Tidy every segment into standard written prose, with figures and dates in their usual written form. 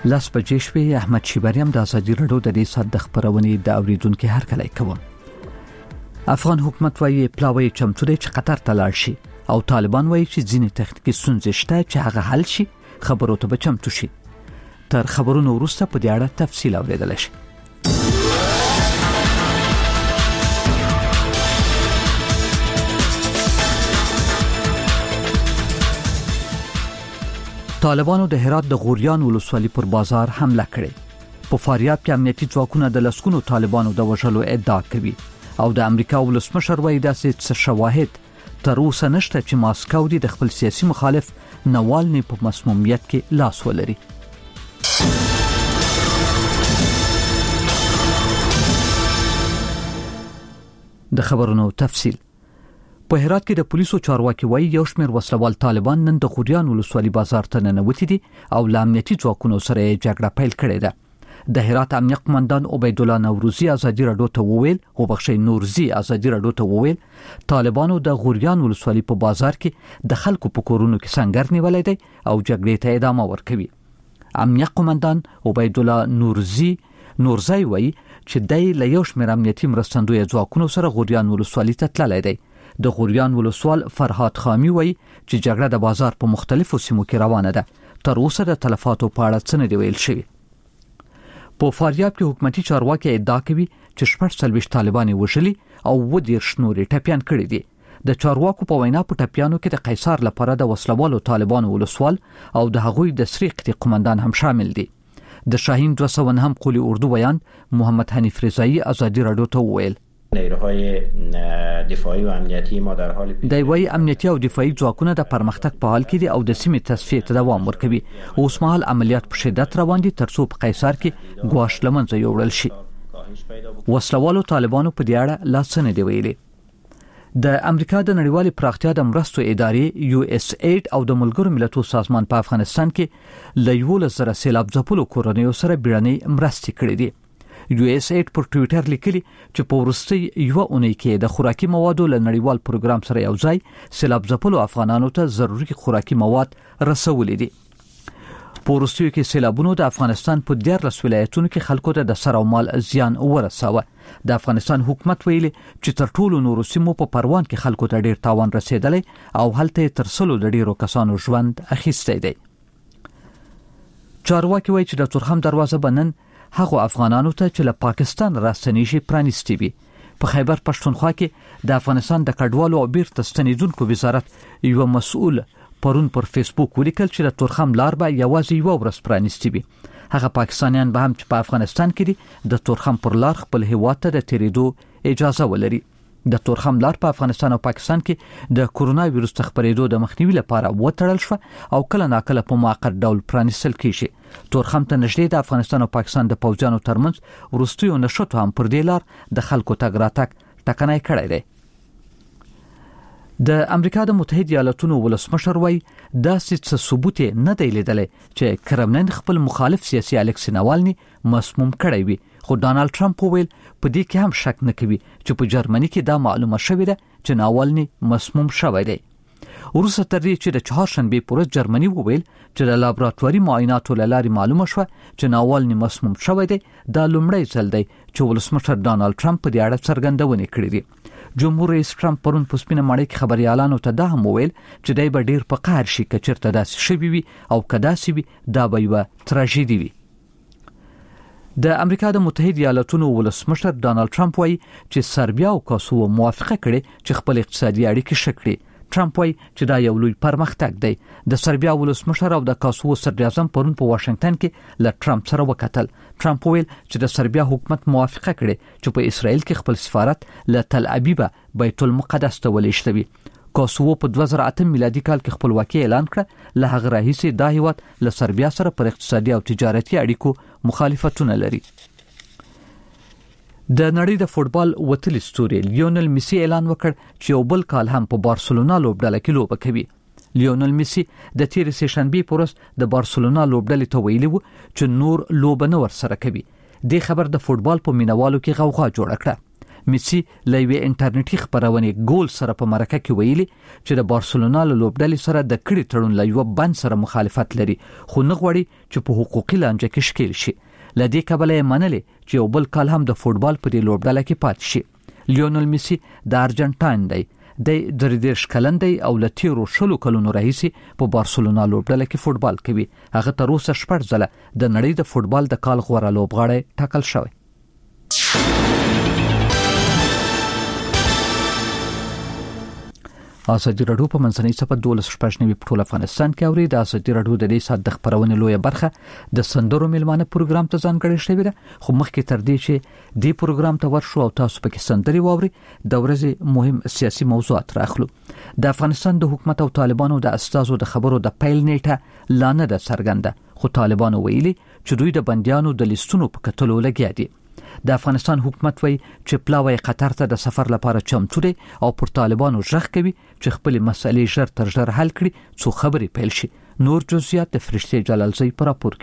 لاس بجې شپې احمد شیبریم د ازادي راډیو د دې سات د خبرونې د اوریدونکو هر کله کوم. افغان حکومت وايي پلاوی چمتو دی چې قطر ته لاړ شي او طالبان وايي چې ځینې تخنیکی ستونزې شته چې هغه حل شي خبرو ته به چمتو شي. تر خبرونو وروسته په دې اړه تفصیل اوریدل شي. طالبانو د هرات د غوریان ولسوالۍ پر بازار حمله کړې. په فاریاب کې امنیتي ځواکونه د لسګونو طالبانو د وژلو ادعا کوي او د امریکا ولسمشر وايي داسې څه شواهد تر اوسه نشته چې ماسکو د خپل سیاسي مخالف نوالني په مسمومیت کې لاس ولري. د خبرونو تفصیل. په هرات کې د پولیسو چارواکي وايي یو شمېر وسلوال طالبان نن د غوریان ولسوالۍ بازار ته ننوتي دي او له امنیتي ځواکونو سره جګړه پیل کړې ده. د هرات امنیت قومندان عبید الله نوروزی ازادي راډیو ته وویل نورزی ازادي راډیو ته وویل طالبانو د غوریان ولسوالۍ په بازار کې د خلکو په کورونو کې سنگر نیولای دي او جګړې ته ادامه ورکوي. امنیت قومندان عبید الله نورزی وايي چې دای له یو شمېر امنیتي مرستندوی ځواکونو سره غوریان ولسوالۍ ته تللی دی. د غوریان ولسوال فرهاد خامی وایي چې جګړه د بازار په مختلفو سیمو کې روانه ده. تر اوسه د تلفاتو په اړه څه نه دی ویل شوی. په فاریاب کې حکومتي چارواکي ادعا کوي چې 46 طالبان وژلي او 20 نورې ټپيان کړي دي. د چارواکو په وینا په ټپيانو کې د قیصر لپاره د وسلوالو طالبانو ولسوال او د هغوی د سریقتي قومندان هم شامل دي. د شاهین 200 هم قولی اردو بیان محمد حنیف رضایی ازادي راډیو ته وویل نیروهای دفاعی و امنیتی ما در حال دوی امنیتی او دفاعي ځواکونه د پرمختګ په حال کې دي او د سیمې تصفیه ته دوام ورکوي. اوس مهال عملیات په شدت روان دي ترڅو په قیصر کې ګواښ لمنځه یوړل شي. وسلوالو طالبانو په دې اړه لا څه نه دی ویلي. د امریکا د نړیوالې پراختیا د مرستو ادارې USAID او د ملګرو ملتونو سازمان په افغانستان کې له 11,000 سیلاب ځپلو کورنیو سره بیړنۍ مرستې کړې دي. USAID پر ټوئیټر لیکلي چې په وروستي یو اونۍ کې د خوراکي موادو له نړیوال پروګرام سره یو ځای سیلاب ځپلو افغانانو ته ضروري خوراکي مواد رسولي دي. په وروستیو کې سیلابونو د افغانستان په 14 ولایتونو کې خلکو ته د سر او مال زیان ورساوه. د افغانستان حکومت ویلي چې تر ټولو نورو سیمو په پروان کې خلکو ته ډیر تاوان رسیدلی او هلته تر سلو د ډیرو کسانو ژوند اخیستی دی. چارواکي وایي چې د تورخم دروازه بنن هغه افغانانو ته چې له پاکستان راستنیږي پرانیستي وي. په خیبر پښتونخوا کې د افغانستان د کډوالو او بیرته ستنیدونکو وزارت یو مسؤل پرون پر فیسبوک ولیکل چې د تورخم لار به یوازې یو ورځ پرانیستي وي. هغه پاکستانیان به هم چې په افغانستان کې دي د تورخم پر لار خپل هیواد ته د تیریدو اجازه ولري. د تورخم لار په افغانستان او پاکستان کې د کورونا وایروس خپرېدو د مخنیوي لپاره وتړل شو او کله ناکله په موقت ډول پرانیستل کیږي. تورخم ته نږدې د افغانستان او پاکستان د پوځیانو ترمنځ وروستیو نشټو هم پر دې لار د خلکو تګ راتګ ټکنی کړی دی. د امریکا د متحده ایالاتونو ولسمشر وايي داسې څه ثبوت نه دی لیدلی چې کرملین خپل مخالف سیاسي الکسی نوالني مسموم کړی وي. خو ډانلډ ټرمپ ویل په دې کې هم شک نه کوي چې په جرمني کې دا معلومه شوې ده چې ناوالني مسموم شوی دی. وروسته تر دې چې د چهارشنبې پر ورځ جرمني وویل چې د لابراتواري معایناتو له لارې معلومه شوه چې ناوالني مسموم شوی دی. دا لومړی ځل دی چې ولسمشر ډانلډ ټرمپ په دې اړه څرګندونې کړې دي. جمهور رئیس ټرمپ پرون په سپینه ماڼۍ کې خبريالانو ته دا هم وویل چې دای به ډیر په قهر شي که چېرته داسې شوي وي او که داسې وي دا به یوه تراژیدي وي. د امریکا د متحده ایالاتونو ولسمشر ډانلډ ټرمپ وايي چې سربیا او کوسوو موافقه کړې چې خپل اقتصادي اړیکې ښه کړي. ټرمپ وايي چې دا یو لوی پرمختګ دی. د سربیا ولسمشر او د کوسوو صدراعظم پرون په واشنگټن کې له ټرمپ سره وکتل. ټرمپ ویل چې د سربیا حکومت موافقه کړې چې په اسرائیل کې خپل سفارت له تل ابیب بیت المقدس ته ولېږدوي. کوسوو په 2008 میلادي کال کې خپلواکي اعلان کړه. له هغه راهیسې دا هیواد له سربیا سره پر اقتصادي او تجارتي اړیکو مخالفتونه لري. د نړۍ د فوټبال وتلی ستوري لیونل میسی اعلان وکړ چې یو بل کال هم په بارسلونا لوبډله کې لوبه کوي. لیونل میسی د تیر سهشنبه پورس د بارسلونا لوبډلې ته ویلي و چې نور لوبه نه ورسره کوي. د خبر د فوټبال په مینوالو کې غوغا جوړ کړه. میسي له یوې انټرنیټي خبرونې ګول سره په مرکه کې ویلي چې د بارسلونا له لوبډلې سره د کړي تړون له یو بند سره مخالفت لري خو نه غواړي چې په حقوقي لانجه کې ښکیل شي. له دې کبله یې منلې چې یو بل کال هم د فوټبال په دې لوبډله کې پاتې شي. لیونل میسي د ارجنټاین دی، د 33 کلن دی او له تیرو 20 کلونو راهیسې په بارسلونا لوبډله کې فوټبال کوي. هغه تر اوسه 6 ځله د نړۍ د فوټبال د کال غوره لوبغاړی ټاکل شوی. ازادي راډیو په منځنۍ صفحه 12 په ټول افغانستان کې اوري. د ازادي راډیو د دې سات د خبرونې لویه برخه د سندرو میلمانه پروګرام ته ځانګړې شوې ده، خو مخکې تر دې چې دې پروګرام ته ورشو او تاسو پکې سندري واوري د ورځې مهم سیاسي موضوعات راخلو. د افغانستان د حکومت او طالبانو د استازو د خبرو د پیل نیټه لانه ده څرګنده، خو طالبانو ویلي چې دوی د بنديانو د لیستونو په کتلو لګیا دي. د افغانستان حکومت وایي چې پلاوی قطر ته د سفر لپاره چمتو دی او پر طالبانو ژغ کوي چې خپل مسلې ژر تر ژره حل کړي څو خبرې پیل شي. نور جزئیات د فرشته جلالزی پر راپور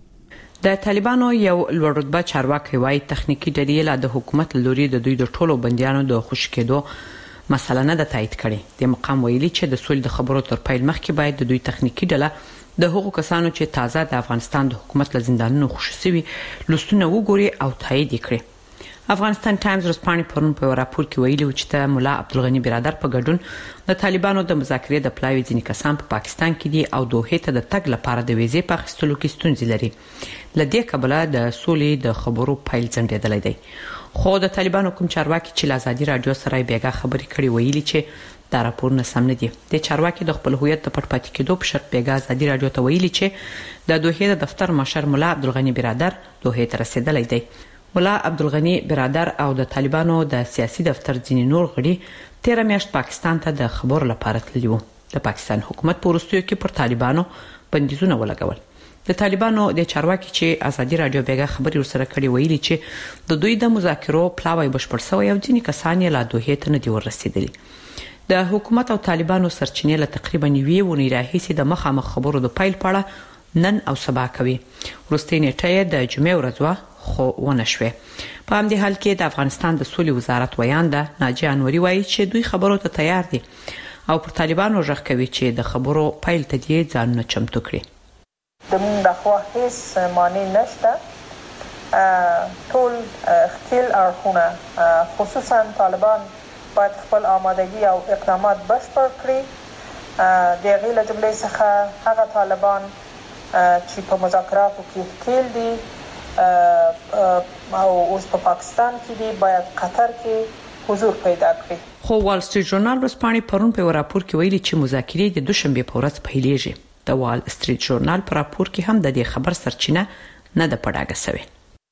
کې. د طالبانو یو لوړ رتبه چارواکي وایي تخنیکی ډلې د حکومت لوري د دوی د ټولو بنديانو د خوشکېدو مسله نه د تایید کړي. د مقام ویلي چې د سولې د خبرو تر پیل مخکې باید د دوی تخنیکی ډله د هغو کسانو چې تازه د افغانستان د حکومت له زندانونو خوشي شوي لستونه وګوري او تایید کړي. افغانستان ټایمز رسپانې پرون په راپور کې ویلي چې د مولا عبدالغنی برادر په ګډون د طالبانو د مذاکرې د پلاوی ځینې کسان په پاکستان کې دي او دوحې ته د تګ لپاره د ویزې په اخیستلو کې ستونزې لري. لدې کبله د سولې د خبرو پیل ځنډېدلی دی. خو د طالبانو کوم چارواکي چې له ازادي راډیو سره بیګا خبرې کړي ویلي چې دا راپور نه سم نه دی. د چارواکي د خپل هویت د پټ پاتې کېدو په شرط بیګا ازادي راډیو ته ویلي چې د دوحې د دفتر مشر مولا عبدالغنی برادر دوحې ته رسیدلی دی. مولا عبدالغنی برادر او د طالبانو د سیاسي دفتر ځینې نور غړي 13 میاشت پاکستان ته د خبرو لپاره تللي وو. د پاکستان حکومت په وروستیو کې پر طالبانو بندیزونه ولګول. د طالبانو د چارواکي چې ازادي راډیو بیګا خبري ورسره کړي ویلي چې د دوی د مذاکرو پلاوی بشپړ شوی او ځینې کسان یې لا دوحې ته نه دی ورسېدلي. د حکومت او طالبانو سرچینې له تقریبا 2 ونې راهیسې د مخامخ خبرو د پیل پاړه نن او سبا کوي. وروستۍ نیټه د جمعې ورځ وا خو ونه شوه. په همدې حال کې د افغانستان د سولې وزارت ویانده ناجیه انوري وایي چې دوی خبرو ته تیار دي او پر طالبانو ژغ کوي چې د خبرو پیل ته دي ځانونه چمتو کړي. د موږ د خوا هیڅ معنی نشته. ټول خپل اړخونه خصوصا طالبان باید خپل آمادگی او اقدامات بشپړ کړي. د غیله جملې څخه هغه طالبان چې په مذاکراتو کې ښکیل دي او اوس په پاکستان کې دي باید قطر کې حضور پیدا کړي. خو وال سټریټ ژورنال رسپانې پرون په راپور کې ویلي چې مذاکرې د دوشنبه په ورځ پیلېږي. د وال سټریټ ژورنال په راپور کې هم د دې خبر سرچینه نه د پډاګه شوی.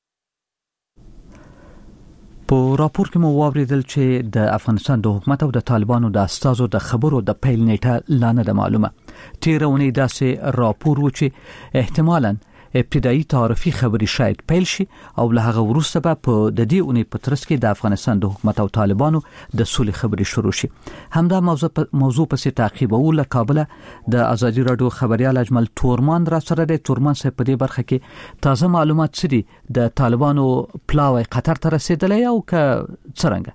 په راپور کې مو واوریدل چې د افغانستان د حکومت او د طالبانو د استازو د خبرو د پیل نیټه لانه د معلومه. تیرونی داسې راپور و چې احتمالاً ابتدایي تعارفي خبري شاید پیل شي او له هغه وروسته به په د دې اونۍ په ترڅ کې د افغانستان د حکومت او طالبانو د سولې خبري شروع شي. همدا موضوع پسې تعقیبول له کابل د ازادي راډیو خبريال اجمل تورمان را سره د تورمان سره په دې برخه کې تازه معلومات څه دي؟ د طالبانو پلاوی قطر ته رسیدلی او که څرنګه؟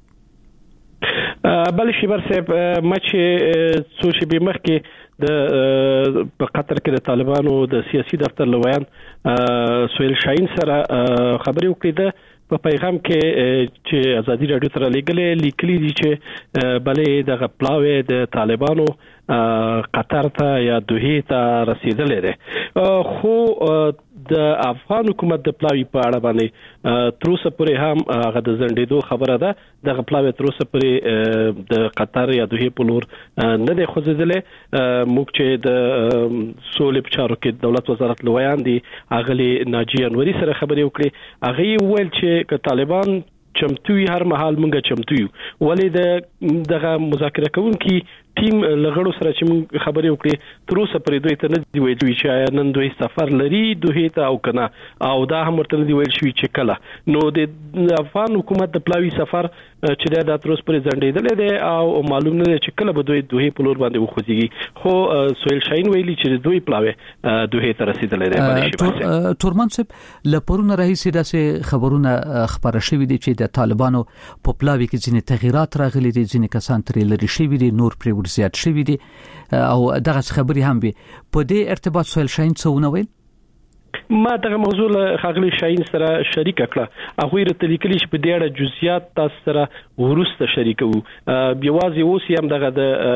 بل شي برسه مچ سوشي به مخ کې د په قطر کې د طالبانو د سیاسي دفتر لویان سویل شاهین سره خبري وکړه. په پیغام کې چې ازادي راډیو سره لیکلي دي چې بلې د غپلاوي د طالبانو قطر ته یا دوحې ته رسیدلې ده. خو د افغان حکومت د پلاوی په اړه باندې تر اوسه پورې هم هغه د زندېدو خبره ده. د غپلاوي تر اوسه پورې د قطر یا دوحې په لور نه دی خوځېدلې. موږ چې د سولې په چارو کې دولت وزارت لویان دي اغلی ناجیه انوري سره خبرې وکړي. هغه ویل چې که طالبان چمتوي هر مهال مونږه چمتو یو. ولې دغه مذاکره کوونکي ټیم لغړو سره چې موږ خبرې وکړې تر اوسه پرې دوی ته نه دی ویل چې نن دوی سفر لري دوی ته او کنه او دا هم ورته دی ویل شوی چې کله نو د افغان حکومت د پلاوی سفر چې دا تر اوسه پرې ځنډېدل دي او معلوم نه چې کله به دوی په لور باندې وخوځيږي خو سهیل شاهین ویلي چې دوی پلاوی دوی ته رسیدل دي. تورمان صاحب لپاره رئیس داسې خبرونه خبره شوې دي چې د طالبانو په پلاوی کې ځینې تغیرات راغلي دي ځینې کسان ترې لري شوي دي نور پرې ورزيات شوي دي او دغه خبري هم به په دې ارتباط سهیل شاهین څه ونویل. ما دغه موضوع له خاغلی شاهین سره شریک کړه هغه رته لیکلي چې په دې اړه جزئیات تاسو سره ورسته شریکو بيوازي اوس هم دغه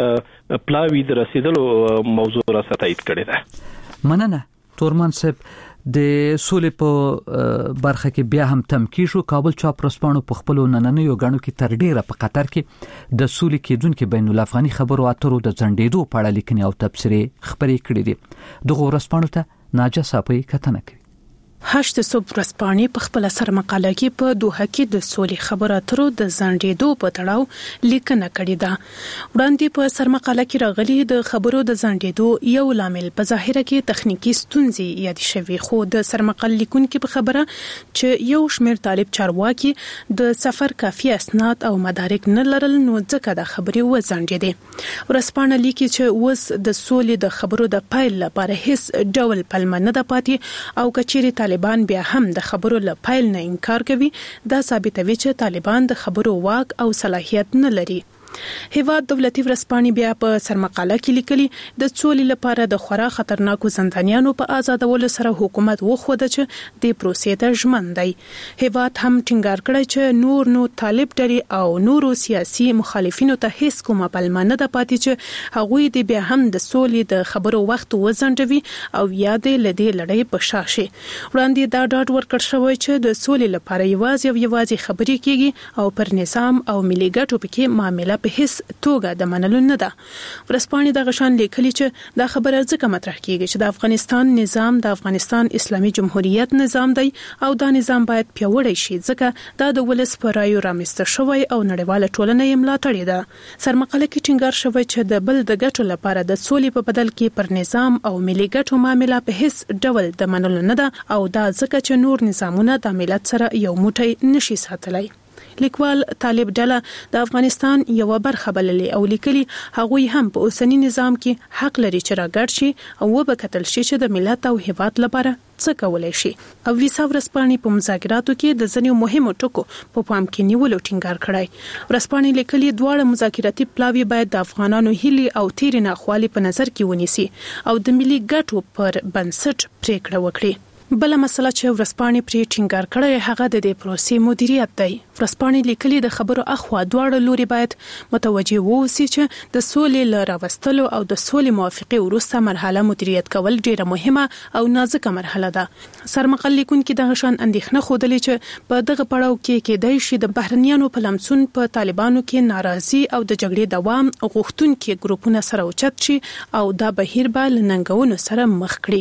د پلاوی د رسیدلو موضوع را ستایید کړی ده. مننه تورمان صاحب. د سولې په برخه کې بیا هم تمکیش او کابل چاپرسپانو په خپل نننیو غاڼو کې تر ډیره په قطر کې د سولې کېدونکو بین الافغاني خبرو اترو د ځنډېدو په اړه لیکنې او تبصرې خبرې کړې دي. دغه ورسپانو ته ناجه صاحب کتنه کوي. هشت صبح رسپانې په خپل سر مقاله کې په دوحه کې د سولې خبرو اترو د ځنډېدو په تړاو لیکنه کړې ده. وړاندې په سر مقاله کې راغلي د خبرو د ځنډېدو یو لامل په ظاهره کې تخنیکی ستونزې یاد شوي خو د سر مقاله لیکونکو په خبره چې یو شمېر طالب چارواکي د سفر کافي اسناد او مدارک نه لرل نو ځکه د خبرې وځنډېدې. ورسپانه لیکي چې اوس د سولې د خبرو د پایل لپاره هیڅ ډول پلمه نه ده پاتې او کچېرې طالبان بیا هم د خبرو له پایل نه انکار کوي دا ثابتوي چې طالبان د خبرو واک او صلاحیت نه لري. هیواد دولتي ورسپانې بیا په سرمقاله کې لیکلي د سولې لپاره د خورا خطرناکو زندانیانو په آزادولو سره حکومت وخوده چې د پروسې ته ژمن دی. هیواد هم ټینګار کړی چې نور طالب ډلې او نورو سیاسي مخالفینو ته هیڅ کومه پلمه نه ده پاتې چې هغوی د بیا هم د سولې د خبرو وخت وځنډوي او یا د لدی لړۍ په شاشه. وړاندې دا ډاډ ورکړ شوی چې د سولې لپاره یوازې خبرې کیږي او پر نظام او ملي ګټو پکې معاملې په هیڅ توګه د منلو نه ده. ورسپانې د غشان لیکلي چې دا خبره ځکه مطرح کیږي چې د افغانستان نظام د افغانستان اسلامي جمهوریت نظام دی او دا نظام باید پیاوړی شي ځکه دا د ولس پر رایو رامنځته شوی او نړیواله ټولنه یې ملاتړ ده. سرمقاله کې ټینګار شوی چې د بل د ګټو لپاره د سولې په بدل کې پر نظام او ملي ګټو معاملې په هیڅ ډول د منلو نه ده او دا ځکه چې نور نظامونه د ملت سره یو موټی نشي ساتلای. لیکوال طالب ډله د افغانستان یو برخه بللې او لیکلي هغوی هم په اوسنی نظام کې حق لري چې راګړ شي او وبکتل شي چې د ملت او هیواد لپاره څه کولای شي. او ویسا ورسپانې په مذاکراتو کې د ځینو مهمو ټکو په پام کې نیولو ټینګار کړی. ورسپانې لیکلي دواړه مذاکراتي پلاوی باید د افغانانو هیلې او تیر ناخوالي په نظر کې ونیسي او د ملي ګټو پر بنسټ پریکړه وکړي. بل مسله چې ورسپانې پرې ټینګار کړی هغه د دې پروسې مدیریت دی. ورسپانې لیکلي د خبرو اخوا دواړه لوري باید متوجه ووسی چې د سولې له راوستلو او د سولې موافقې وروسته مرحله مدیریت کول ډیره مهمه او نازکه مرحله ده. سرمقال لیکونکي د غشان اندېښنه خوده چې په دغه پړاو کې کېدای شي د بهرنیانو په لمسون په طالبانو کې ناراضي او د جګړې دوام غوښتونکي ګروپونه سره اوچت شي او دا بهیر به له ننګونو سره مخ کړي.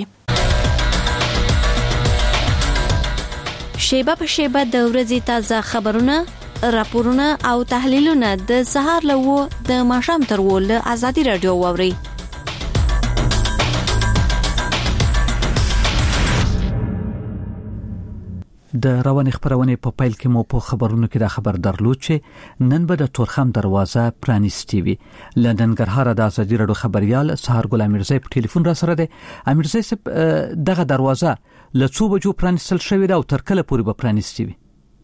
شیبه په شیبه د ورځې تازه خبرونه، راپورونه او تحلیلونه د سهار له د ماښام تر له ازادي رادیو واوري. د روان خبرونه په پایل کې مو په خبرونو کې دا خبر درلود چې نن به د تورخم دروازه پرانیستی وي. لندنګرهار د ازادي رادیو خبريال سهار ګل امیرزی په ټلیفون را سره ده. امیرزی صاحب دغه دروازه له څو بجو پرانیستل شوې ده او تر کله پورې به پرانیستی وي؟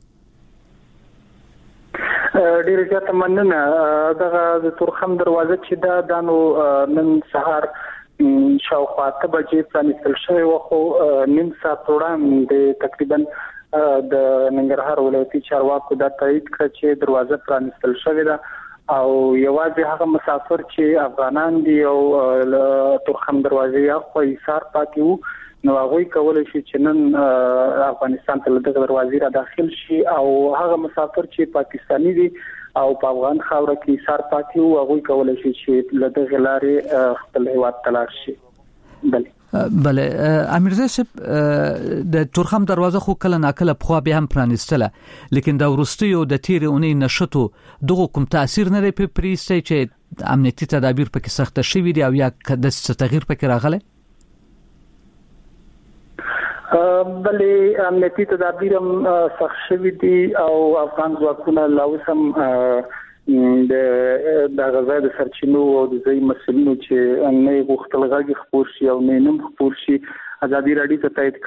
ډیر زیات مننه. دغه د تورخم دروازه چې دا دانو نن سهار شاوخوا 8 بجې پرانیستل شوې و خو نیم ساعت وړاندې تقریبا د ننګرهار ولایتي چارواکو دا تایید کړ چې دروازه پرانیستل شوې ده او یوازې هغه مسافر چې افغانان دي او تورخم دروازې یا خو ایثار پاتې وو نو هغه کولای شي چې نن افغانستان ته د دروازې را داخل شي او هغه مسافر چې پاکستانی دي او په افغان خاوره کې ایثار پاتې وو هغه کولای شي چې له دغه لارې خپل هیواد ته لاړ شي. بله بله امیرزی صاحب د تورخم دروازه خو کله ناکله په خوا به هم پرانیستله لیکن دا ورستیو د تیر اونۍ نشټو دغه کوم تاثیر نه لري په پریسته چې امنیتي تدابیر پکې سخت شوي دي او یا د تغییر پکې راغله بلې امنیتي تدابیر هم سخت شوي دي او افغان ځواکونه لا اوس هم د غزا د سرچینو او د ځای مسلونو چې نه غوښتل غږی خپور شي او نه خپور شي ازادي راډیو ته تایید